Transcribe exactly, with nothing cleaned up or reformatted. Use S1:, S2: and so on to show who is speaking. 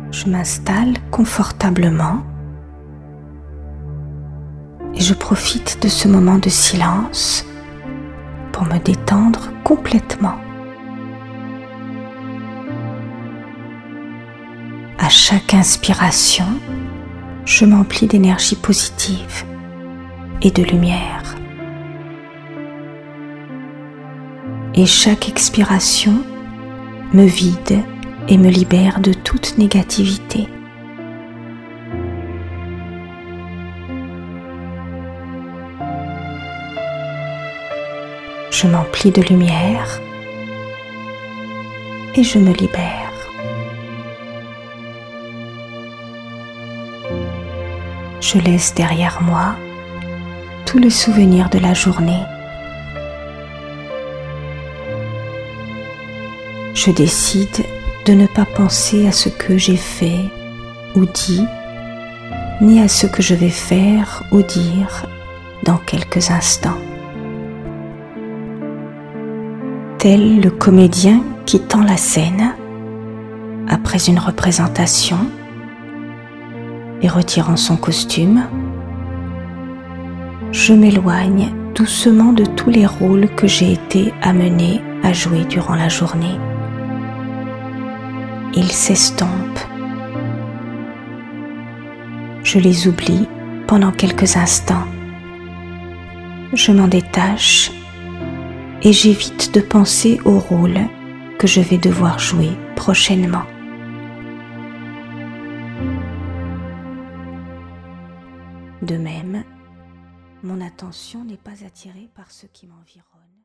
S1: Je m'installe confortablement et je profite de ce moment de silence pour me détendre complètement. À chaque inspiration, je m'emplis d'énergie positive et de lumière. Et chaque expiration me vide et me libère de toute négativité. Je m'emplis de lumière et je me libère. Je laisse derrière moi tout le souvenir de la journée. Je décide de ne pas penser à ce que j'ai fait ou dit, ni à ce que je vais faire ou dire dans quelques instants. Tel le comédien quittant la scène après une représentation et retirant son costume, je m'éloigne doucement de tous les rôles que j'ai été amené à jouer durant la journée. Ils s'estompent. Je les oublie pendant quelques instants. Je m'en détache et j'évite de penser au rôle que je vais devoir jouer prochainement. De même, mon attention n'est pas attirée par ce qui m'environne.